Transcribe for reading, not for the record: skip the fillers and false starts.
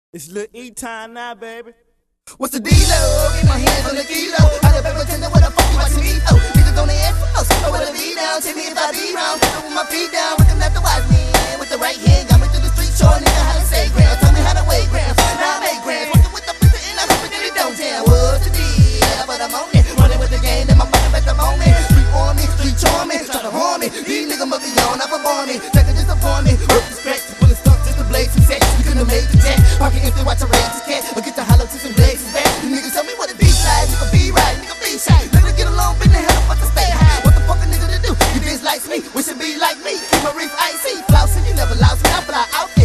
It's Lil E time now, baby. What's the deal-o? Get my hands on the kilo. I never pretend what the fuck you watching me for. Niggas on the ass for us. Oh, what a beat down. Tell me if I be wrong. Put with my feet down. Looking at the watch me. With the right hand. Got me through the street showing nigga how to say grams. Tell me how to weigh grams. Now I make grams. Working with the pistol and I'm hoping that it don't tell. What's the deal? But I'm on it. Running with the game. And my fucking at the moment. Street on me. Street charming. Try to harm me. These niggas must be on. I'm born me. Take a disappoint me. Work the scratch. Pulling stunts just to blaze some sex. You couldn't have made the jack. Pocket empty. Watch a raise this cat. Or get the hollow to some blazes back. Niggas tell me what it be like, nigga be right, nigga be shy. Nigga get along, been the hell fuck to stay high. What the fuck a nigga to do? You dislikes me, wish it be like me. Keep my reef icy, flousing, you never lost me. I fly out.